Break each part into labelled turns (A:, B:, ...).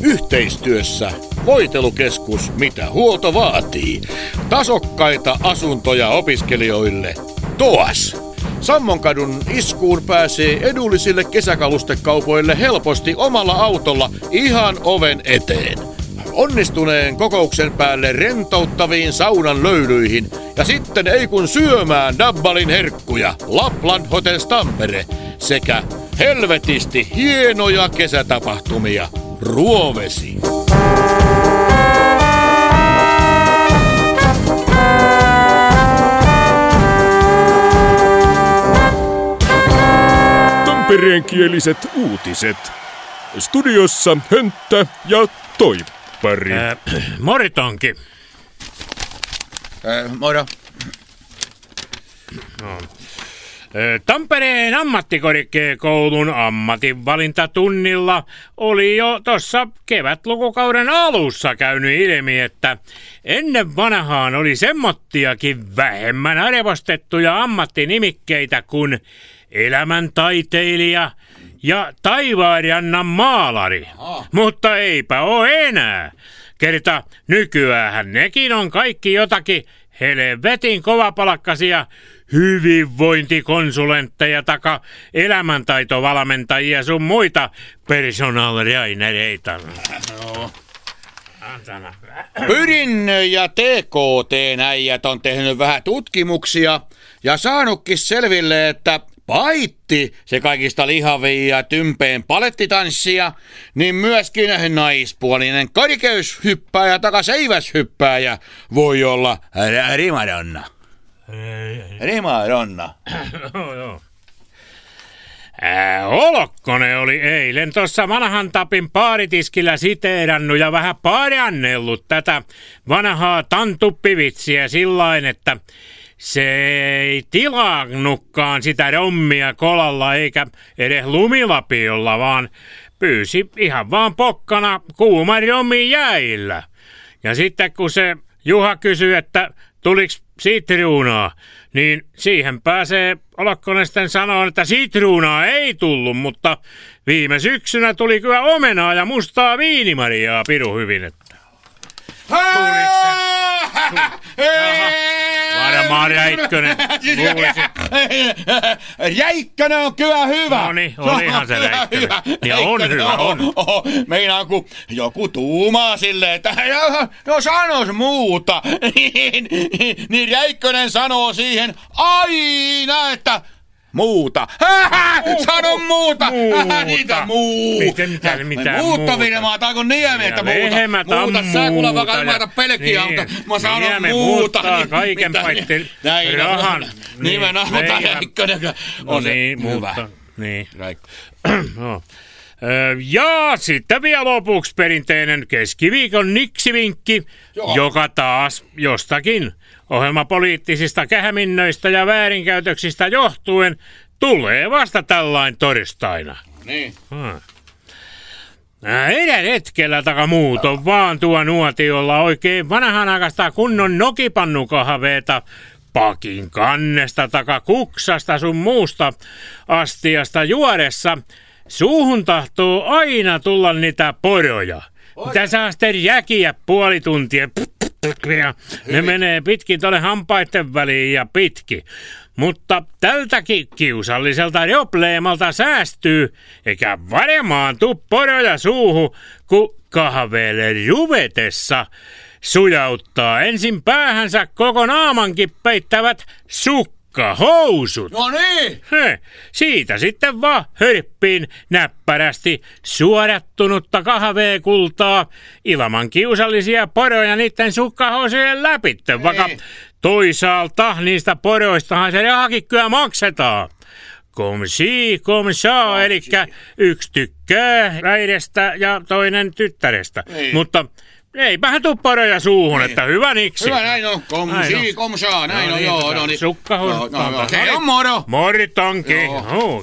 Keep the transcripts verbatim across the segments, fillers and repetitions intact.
A: Yhteistyössä Voitelukeskus, mitä huolto vaatii. Tasokkaita asuntoja opiskelijoille. T O A S. Sammonkadun iskuun pääsee edullisille kesäkalustekaupoille helposti omalla autolla ihan oven eteen. Onnistuneen kokouksen päälle rentouttaviin saunan löydyihin ja sitten ei kun syömään Dabbalin herkkuja Lapland Hotels Tampere sekä helvetisti hienoja kesätapahtumia Ruovesi.
B: Tampereenkieliset uutiset. Studiossa Hönttä ja Toippari.
C: Äh, Moritonki.
A: Äh, moro.
C: No. Tampereen ammattikorkeakoulun ammatinvalintatunnilla oli jo tuossa kevätlukukauden alussa käynyt ilmi, että ennen vanhaan oli semmottiakin vähemmän arvostettuja ammattinimikkeitä kuin elämäntaiteilija ja taivaanrannan maalari. Aha. Mutta eipä ole enää. Kerta nykyäänhän nekin on kaikki jotakin helvetin kovapalkkaisia hyvinvointikonsulentteja taka elämäntaitovalmentajia sun muita personalrainereita.
A: No. Pyrin ja T K T-äijät on tehnyt vähän tutkimuksia ja saanutkin selville, että paitti se kaikista lihavia ja tympeen palettitanssia, niin myöskin naispuolinen karikeushyppääjä taka seiväshyppääjä voi olla rimadonna. Rimadonna.
C: Joo, joo. Ää, Olokkonen oli eilen tuossa vanhan tapin paaritiskillä siteerannut ja vähän paarannellut tätä vanhaa tantuppivitsiä sillain, että se ei tilannutkaan sitä rommia kolalla eikä edes lumilapiolla, vaan pyysi ihan vaan pokkana kuuman rommin jäillä. Ja sitten kun se Juha kysyi, että tuliks sitruunaa, niin siihen pääsee Olokkonen sitten sanoa, että sitruunaa ei tullut, mutta viime syksynä tuli kyllä omenaa ja mustaa viinimarjaa piru hyvin. Että... Tuliks se? Varmaan Räikkönen.
A: Räikkönen on kyllä hyvä.
C: No niin, olihan se Räikkönen. Ja on hyvä, on.
A: Meinaan kun joku tuumaa silleen, että no sanos muuta, niin, niin Räikkönen sanoo siihen aina, että muuta. Sano muuta.
C: Muuta.
A: Niitä muuta.
C: Miten, mitä, mitä
A: muuta Virmaa, tää on niemi, että muuta. Muuta, sä kuule vaikka ymmärrä pelkkiä, mutta mä sanon
C: nieme
A: muuta.
C: Muuttaa kaiken paitteen rahan.
A: Nimenomaan tää Räikkönen on
C: niin,
A: hyvä.
C: Mutta, niin. No. Ja sitten vielä lopuksi perinteinen keskiviikon niksivinkki, Joo. joka taas jostakin ohjelmapoliittisista kähminnöistä ja väärinkäytöksistä johtuen tulee vasta tällain torstaina.
A: Niin.
C: Hmm. Edän hetkellä takamuuton vaan tuo nuotiolla oikein vanhanaikaista kunnon nokipannukahveeta pakin kannesta taka kuksasta sun muusta astiasta juodessa. Suuhun tahtoo aina tulla niitä poroja. Mitä saa sitten jäkiä puoli tuntia. Ja ne menee pitkin tuonne hampaiden väliin ja pitki. Mutta tältäkin kiusalliselta probleemalta säästyy, eikä varmaan tuu poroja suuhu, kun kahveelle ruvetessa sujauttaa ensin päähänsä koko naamankin peittävät sukkahousut.
A: No niin!
C: He, siitä sitten vaan hörppiin näppärästi suodattunutta kahveekultaa ilman kiusallisia poroja niiden sukkahousujen läpitte, vaikka toisaalta niistä poroistahan se rahakin kyllä maksetaan. Comme si, comme ça, eli yksi tykkää äidestä ja toinen tyttärestä. Niin. Mutta eipähän tuu poroja suuhun, niin. Että hyvä niksi.
A: Hyvä, näin on. Comme si, comme ça, näin no, on, niin, joo. No, niin.
C: Sukkahousut.
A: No, no, se on moro.
C: Moritonki. Oh.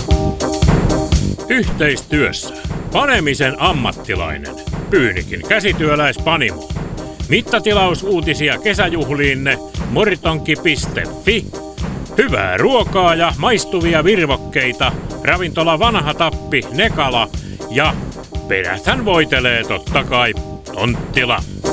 C: Yhteistyössä panemisen ammattilainen. Pyynikin käsityöläispanimo. Mittatilausuutisia kesäjuhliinne moritonki piste fi. Hyvää ruokaa ja maistuvia virvokkeita. Ravintola Vanha Tappi, Nekala ja peräthän voitelee totta kai Tonttila.